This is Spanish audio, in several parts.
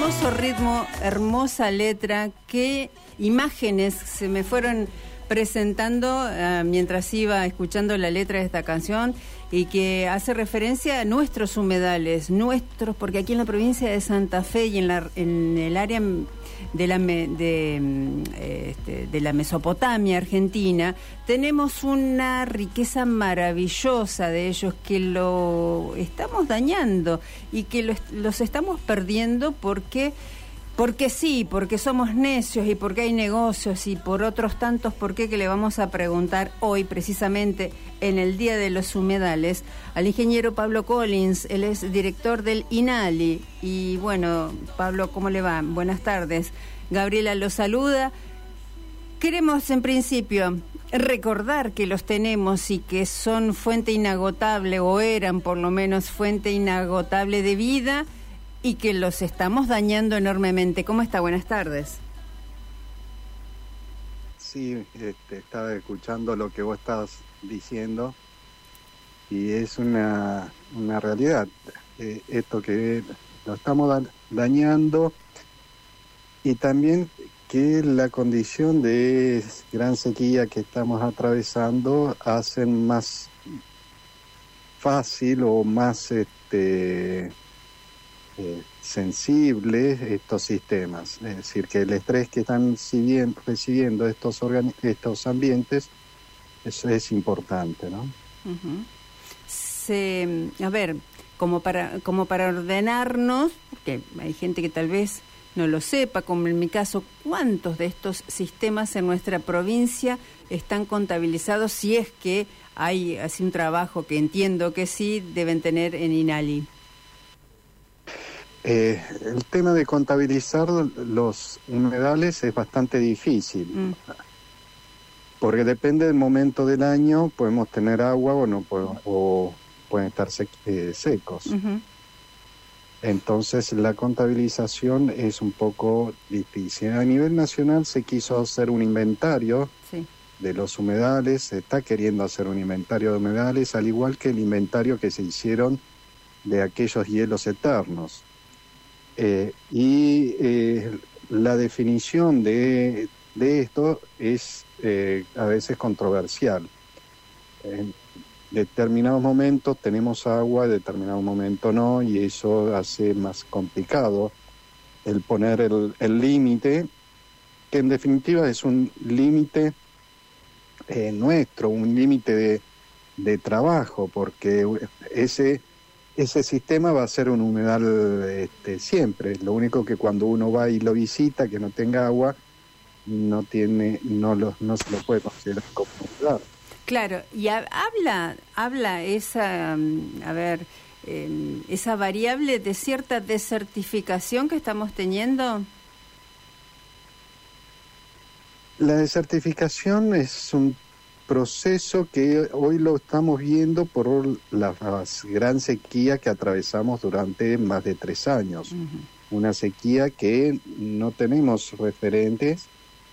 Hermoso ritmo, hermosa letra, qué imágenes se me fueron presentando mientras iba escuchando la letra de esta canción, y que hace referencia a nuestros humedales, porque aquí en la provincia de Santa Fe y en el área de la Mesopotamia argentina, tenemos una riqueza maravillosa de ellos que lo estamos dañando y que los estamos perdiendo porque sí, porque somos necios y porque hay negocios y por otros tantos por qué, que le vamos a preguntar hoy precisamente en el Día de los Humedales al ingeniero Pablo Collins. Él es director del INALI. Y bueno, Pablo, ¿cómo le va? Buenas tardes. Gabriela lo saluda. Queremos en principio recordar que los tenemos y que son fuente inagotable, o eran por lo menos fuente inagotable de vida, y que los estamos dañando enormemente. ¿Cómo está? Buenas tardes. Sí, estaba escuchando lo que vos estás diciendo y es una realidad. Esto que lo estamos dañando, y también que la condición de gran sequía que estamos atravesando hacen más fácil o más sensibles estos sistemas. Es decir, que el estrés que están recibiendo estos ambientes, eso es importante, ¿no? Uh-huh. A ver, como para ordenarnos, porque hay gente que tal vez no lo sepa, como en mi caso, ¿cuántos de estos sistemas en nuestra provincia están contabilizados? Si es que hay así un trabajo, que entiendo que sí, deben tener en INALI. El tema de contabilizar los humedales es bastante difícil, porque depende del momento del año, podemos tener agua o pueden estar secos. Uh-huh. Entonces la contabilización es un poco difícil. A nivel nacional se quiso hacer un inventario de los humedales, se está queriendo hacer un inventario de humedales, al igual que el inventario que se hicieron de aquellos hielos eternos. La definición de esto es a veces controversial. En determinados momentos tenemos agua, en determinados momentos no, y eso hace más complicado el poner el límite, que en definitiva es un límite nuestro, un límite de trabajo, porque ese sistema va a ser un humedal siempre. Lo único que cuando uno va y lo visita, que no tenga agua, no se lo puede considerar como humedal. Claro, y habla esa, esa variable de cierta desertificación que estamos teniendo. La desertificación es un proceso que hoy lo estamos viendo por la gran sequía que atravesamos durante más de 3 años. Uh-huh. Una sequía que no tenemos referentes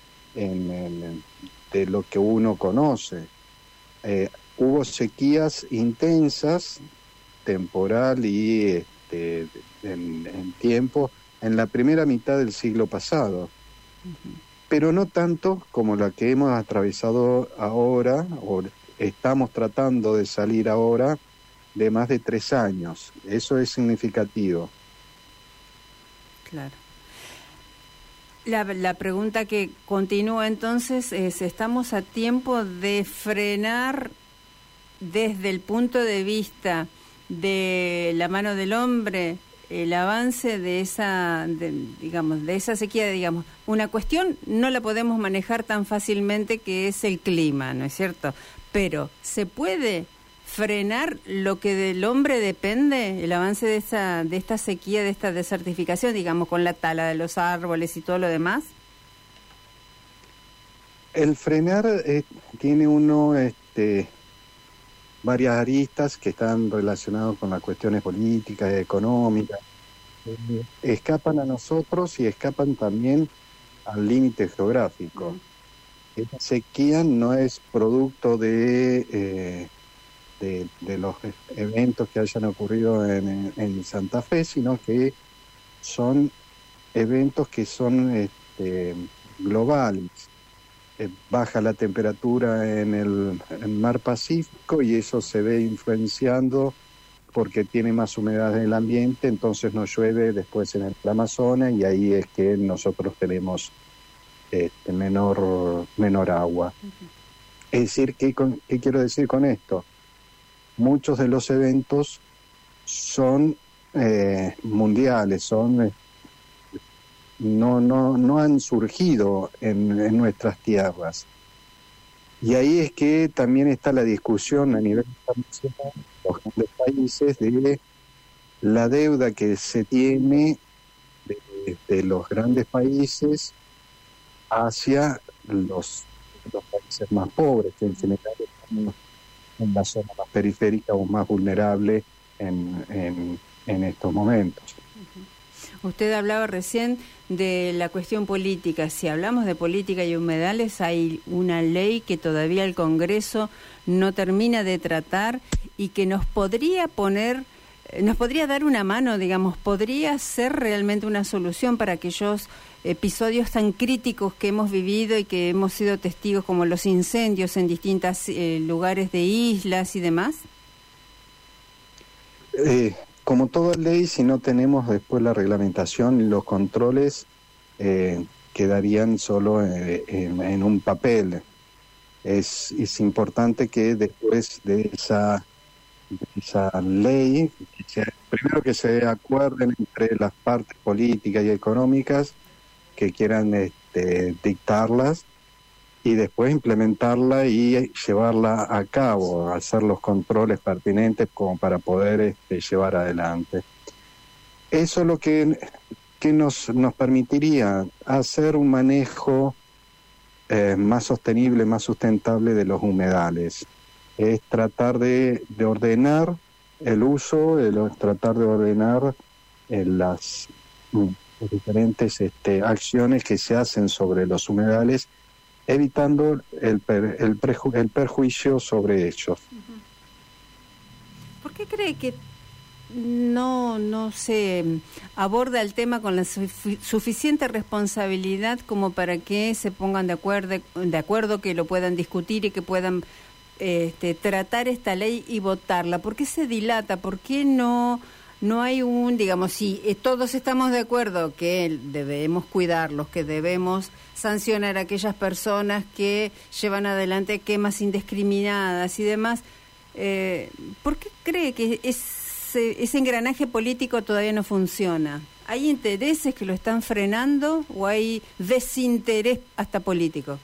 de lo que uno conoce. Hubo sequías intensas, temporal y en tiempo, en la primera mitad del siglo pasado. Uh-huh. Pero no tanto como la que hemos atravesado ahora, o estamos tratando de salir ahora, de más de 3 años. Eso es significativo. Claro. La pregunta que continúa entonces es, ¿estamos a tiempo de frenar desde el punto de vista de la mano del hombre el avance de esa sequía? Una cuestión no la podemos manejar tan fácilmente, que es el clima, ¿no es cierto? Pero ¿se puede frenar lo que del hombre depende, el avance de esta sequía, de esta desertificación, con la tala de los árboles y todo lo demás? El frenar tiene varias aristas que están relacionadas con las cuestiones políticas y económicas. Escapan a nosotros y escapan también al límite geográfico. Esta sequía no es producto de los eventos que hayan ocurrido en Santa Fe, sino que son eventos que son globales. Baja la temperatura en el mar Pacífico y eso se ve influenciando porque tiene más humedad en el ambiente, entonces no llueve después en el Amazonas y ahí es que nosotros tenemos menor agua. Es decir, ¿qué quiero decir con esto? Muchos de los eventos son mundiales, no han surgido en nuestras tierras. Y ahí es que también está la discusión a nivel internacional, los grandes países, de la deuda que se tiene de los grandes países hacia los países más pobres, que en general están en la zona más periférica o más vulnerable en estos momentos. Usted hablaba recién de la cuestión política. Si hablamos de política y humedales, hay una ley que todavía el Congreso no termina de tratar y que nos podría dar una mano, digamos, podría ser realmente una solución para aquellos episodios tan críticos que hemos vivido y que hemos sido testigos, como los incendios en distintos lugares de islas y demás. Como toda ley, si no tenemos después la reglamentación y los controles, quedarían solo en un papel. Es importante que después de esa ley, primero que se acuerden entre las partes políticas y económicas que quieran dictarlas, y después implementarla y llevarla a cabo, hacer los controles pertinentes como para poder llevar adelante. Eso es lo que nos permitiría hacer un manejo más sostenible, más sustentable de los humedales. Es tratar de ordenar el uso, tratar de ordenar las diferentes acciones que se hacen sobre los humedales, evitando el perjuicio sobre ellos. ¿Por qué cree que no se aborda el tema con la suficiente responsabilidad como para que se pongan de acuerdo, que lo puedan discutir y que puedan tratar esta ley y votarla? ¿Por qué se dilata? ¿Por qué no hay digamos, si todos estamos de acuerdo que debemos cuidarlos, que debemos sancionar a aquellas personas que llevan adelante quemas indiscriminadas y demás, ¿por qué cree que ese engranaje político todavía no funciona? ¿Hay intereses que lo están frenando o hay desinterés hasta político?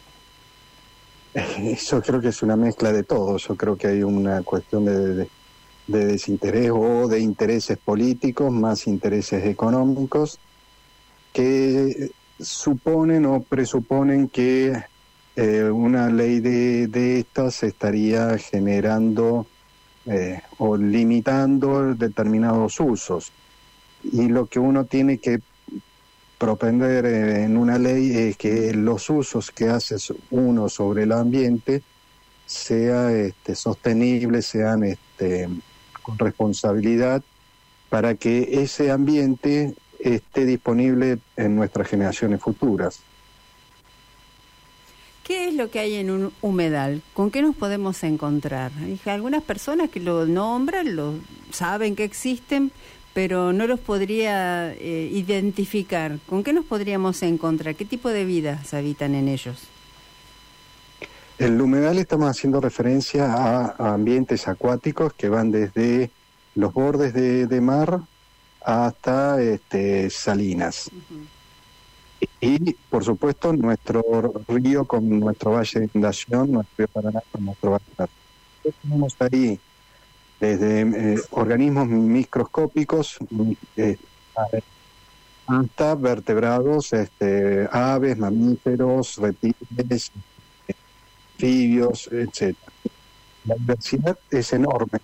Yo creo que es una mezcla de todo. Yo creo que hay una cuestión de desinterés o de intereses políticos más intereses económicos que suponen o presuponen que una ley de estas estaría generando o limitando determinados usos. Y lo que uno tiene que propender en una ley es que los usos que hace uno sobre el ambiente sea sostenibles, sean con responsabilidad, para que ese ambiente esté disponible en nuestras generaciones futuras. ¿Qué es lo que hay en un humedal? ¿Con qué nos podemos encontrar? Hay algunas personas que lo nombran, lo saben que existen, pero no los podría identificar. ¿Con qué nos podríamos encontrar? ¿Qué tipo de vidas habitan en ellos? El humedal, estamos haciendo referencia a ambientes acuáticos que van desde los bordes de mar hasta salinas. Uh-huh. Y, por supuesto, nuestro río con nuestro valle de inundación, nuestro río Paraná con nuestro valle de inundación. Tenemos ahí desde organismos microscópicos hasta vertebrados, aves, mamíferos, reptiles, anfibios, etc. La diversidad es enorme.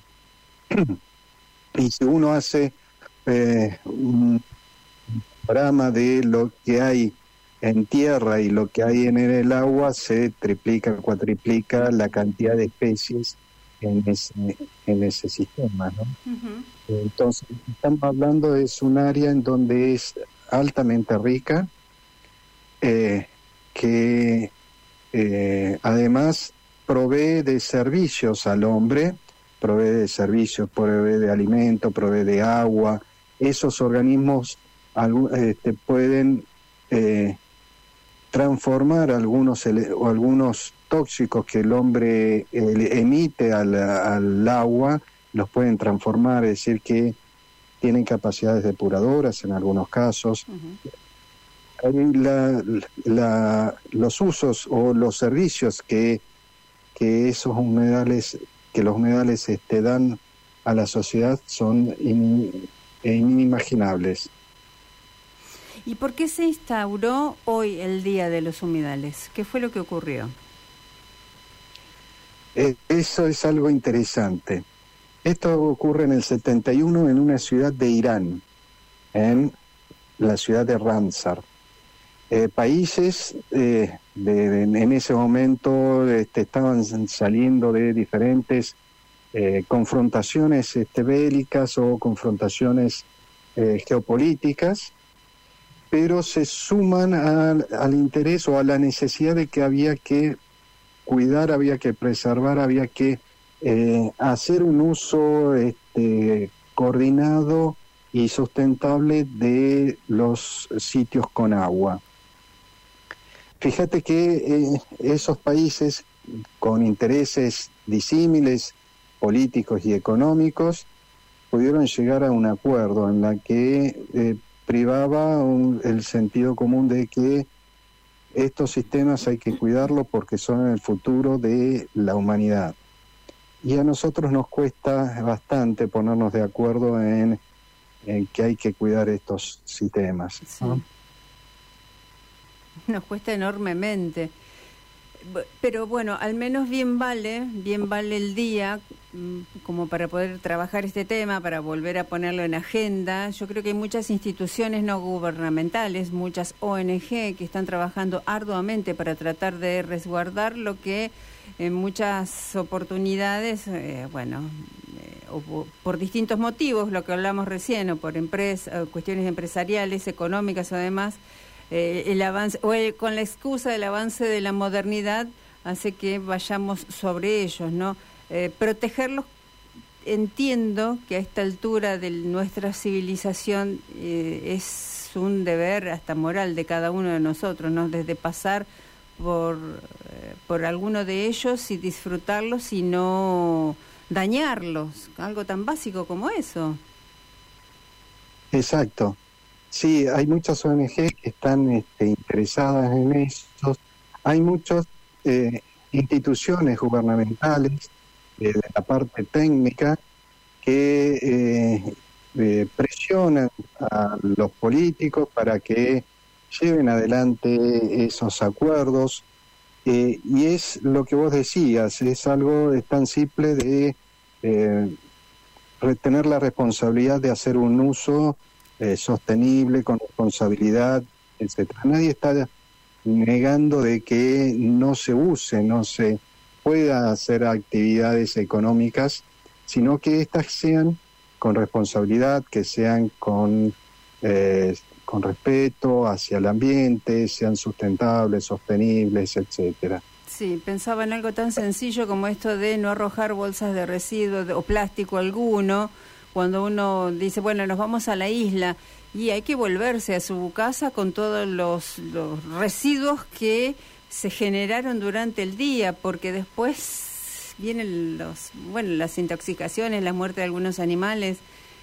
Y si uno hace un panorama de lo que hay en tierra y lo que hay en el agua, se triplica, cuatriplica la cantidad de especies en ese sistema, ¿no? Uh-huh. Entonces, estamos hablando, es un área en donde es altamente rica, que además provee de servicios al hombre, provee de servicios, provee de alimento, provee de agua. Esos organismos pueden transformar algunos tóxicos que el hombre emite al agua, los pueden transformar, es decir, que tienen capacidades depuradoras en algunos casos. Los usos o los servicios que los humedales dan a la sociedad son inimaginables. ¿Y por qué se instauró hoy el Día de los Humedales? ¿Qué fue lo que ocurrió? Eso es algo interesante. Esto ocurre en el 71 en una ciudad de Irán, en la ciudad de Ramsar. Países en ese momento estaban saliendo de diferentes confrontaciones bélicas o confrontaciones geopolíticas, pero se suman al interés o a la necesidad de que había que cuidar, había que preservar, había que hacer un uso coordinado y sustentable de los sitios con agua. Fíjate que esos países con intereses disímiles, políticos y económicos, pudieron llegar a un acuerdo en la que privaba el sentido común de que estos sistemas hay que cuidarlos porque son el futuro de la humanidad. Y a nosotros nos cuesta bastante ponernos de acuerdo en que hay que cuidar estos sistemas, ¿no? Sí. Nos cuesta enormemente. Pero bueno, al menos bien vale el día como para poder trabajar este tema, para volver a ponerlo en agenda. Yo creo que hay muchas instituciones no gubernamentales, muchas ONG que están trabajando arduamente para tratar de resguardar lo que en muchas oportunidades, por distintos motivos, lo que hablamos recién, o por cuestiones empresariales, económicas o demás, el avance con la excusa del avance de la modernidad hace que vayamos sobre ellos, ¿no? Protegerlos, entiendo que a esta altura de nuestra civilización es un deber hasta moral de cada uno de nosotros, ¿no? Desde pasar por alguno de ellos y disfrutarlos y no dañarlos, algo tan básico como eso. Exacto. Sí, hay muchas ONG que están interesadas en eso. Hay muchas instituciones gubernamentales de la parte técnica que presionan a los políticos para que lleven adelante esos acuerdos. Y es lo que vos decías, es tan simple de retener la responsabilidad de hacer un uso sostenible, con responsabilidad, etcétera. Nadie está negando de que no se pueda hacer actividades económicas, sino que éstas sean con responsabilidad, que sean con respeto hacia el ambiente, sean sustentables, sostenibles, etcétera. Sí, pensaba en algo tan sencillo como esto de no arrojar bolsas de residuos o plástico alguno. Cuando uno dice, bueno, nos vamos a la isla y hay que volverse a su casa con todos los residuos que se generaron durante el día, porque después vienen las intoxicaciones, la muerte de algunos animales,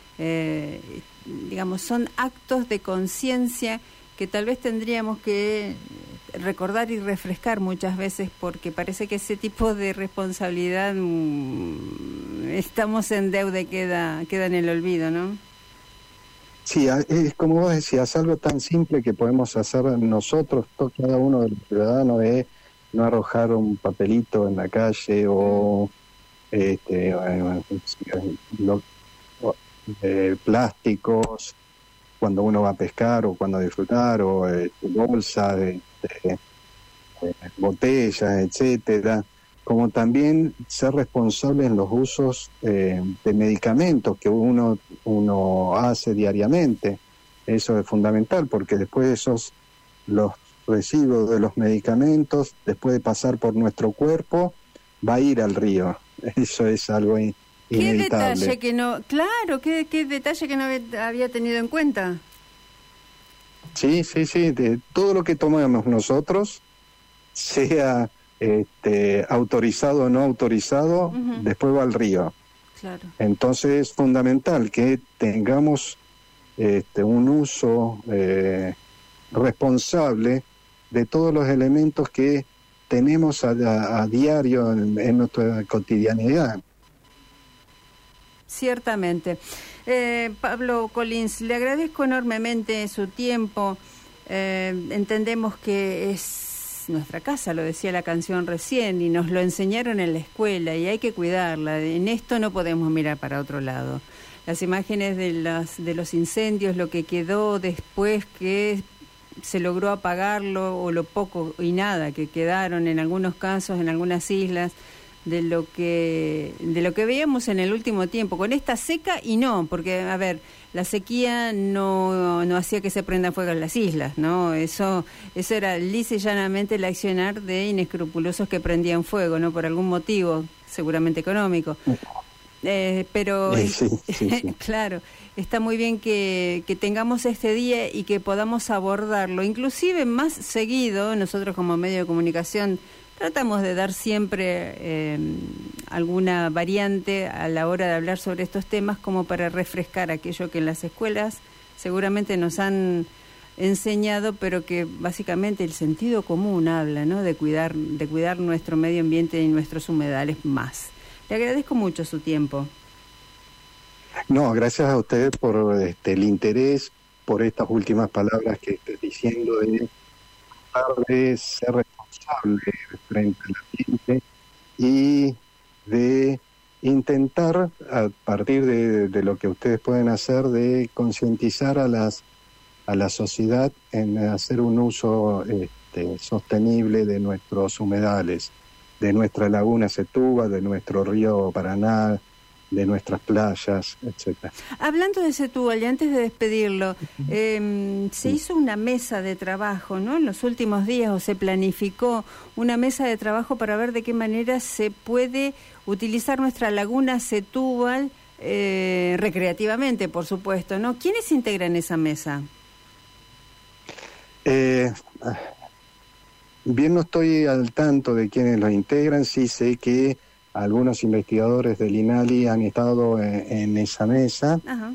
son actos de conciencia que tal vez tendríamos que recordar y refrescar muchas veces, porque parece que ese tipo de responsabilidad estamos en deuda y queda en el olvido, ¿no? Sí, es como vos decías, algo tan simple que podemos hacer nosotros, cada uno de los ciudadanos, de no arrojar un papelito en la calle o plásticos cuando uno va a pescar o cuando a disfrutar, o bolsas, botellas, etcétera, como también ser responsable en los usos de medicamentos que uno hace diariamente. Eso es fundamental, porque después los residuos de los medicamentos, después de pasar por nuestro cuerpo, va a ir al río. Eso es algo inevitable. ¿Qué detalle que no, claro, qué detalle que no había tenido en cuenta? Sí, de todo lo que tomamos nosotros, sea autorizado o no autorizado, después va al río. Claro. Entonces es fundamental que tengamos un uso responsable de todos los elementos que tenemos a diario en nuestra cotidianidad. Ciertamente. Pablo Collins, le agradezco enormemente su tiempo. Entendemos que es nuestra casa, lo decía la canción recién, y nos lo enseñaron en la escuela y hay que cuidarla. En esto no podemos mirar para otro lado. Las imágenes de los incendios, lo que quedó después que se logró apagarlo, o lo poco y nada que quedaron en algunos casos, en algunas islas, de lo que veíamos en el último tiempo, con esta seca y no, porque, a ver, la sequía no hacía que se prenda fuego en las islas, ¿no? Eso era lisa y llanamente el accionar de inescrupulosos que prendían fuego, ¿no? Por algún motivo, seguramente económico. Pero sí. claro, está muy bien que tengamos este día y que podamos abordarlo, inclusive más seguido. Nosotros como medio de comunicación tratamos de dar siempre alguna variante a la hora de hablar sobre estos temas, como para refrescar aquello que en las escuelas seguramente nos han enseñado, pero que básicamente el sentido común habla, ¿no? De cuidar nuestro medio ambiente y nuestros humedales más. Le agradezco mucho su tiempo. No, gracias a ustedes por el interés, por estas últimas palabras que estoy diciendo, de ser responsable frente al ambiente y de intentar, a partir de lo que ustedes pueden hacer, de concientizar a la sociedad en hacer un uso sostenible de nuestros humedales, de nuestra laguna Setúbal, de nuestro río Paraná, de nuestras playas, etcétera. Hablando de Setúbal, y antes de despedirlo, se hizo una mesa de trabajo, ¿no? En los últimos días, o se planificó una mesa de trabajo para ver de qué manera se puede utilizar nuestra laguna Setúbal recreativamente, por supuesto, ¿no? ¿Quiénes integran esa mesa? Bien, no estoy al tanto de quiénes lo integran. Sí sé que algunos investigadores del INALI han estado en esa mesa. Ajá.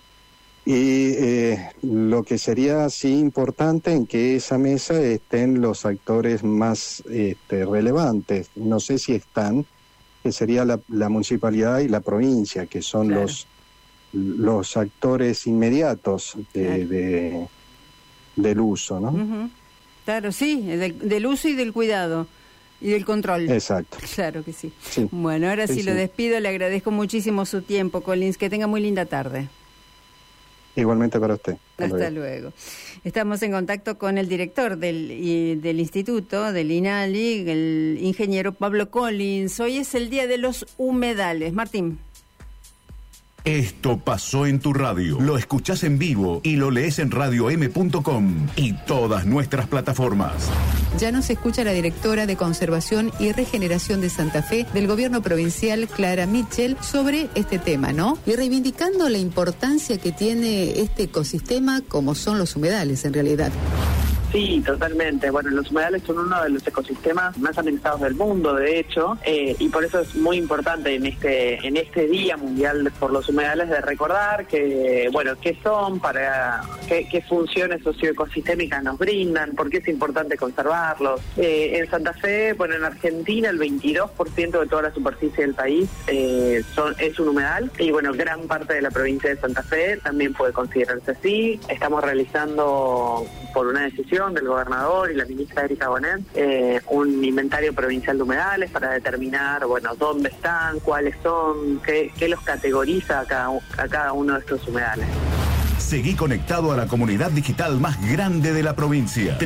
Y lo que sería sí importante en que esa mesa estén los actores más relevantes. No sé si están, que sería la municipalidad y la provincia, que son claro, los actores inmediatos del uso, ¿no? Uh-huh. Claro, sí, del uso y del cuidado. Y del control. Exacto. Claro que sí. Bueno, ahora sí lo despido. Le agradezco muchísimo su tiempo, Collins. Que tenga muy linda tarde. Igualmente para usted. Hasta luego. Estamos en contacto con el director del instituto, del INALI, el ingeniero Pablo Collins. Hoy es el Día de los Humedales. Martín. Esto pasó en tu radio. Lo escuchás en vivo y lo lees en radiom.com y todas nuestras plataformas. Ya nos escucha la directora de Conservación y Regeneración de Santa Fe del Gobierno Provincial, Clara Mitchell, sobre este tema, ¿no? Y reivindicando la importancia que tiene este ecosistema, como son los humedales en realidad. Sí, totalmente. Bueno, los humedales son uno de los ecosistemas más amenazados del mundo, de hecho, y por eso es muy importante en este Día Mundial por los Humedales de recordar que, bueno, qué son, para qué funciones socioecosistémicas nos brindan, por qué es importante conservarlos. En Santa Fe, bueno, en Argentina el 22% de toda la superficie del país es un humedal, y bueno, gran parte de la provincia de Santa Fe también puede considerarse así. Estamos realizando, por una decisión del gobernador y la ministra Erika Bonet, un inventario provincial de humedales para determinar, bueno, dónde están, cuáles son, qué los categoriza a cada uno de estos humedales. Seguí conectado a la comunidad digital más grande de la provincia.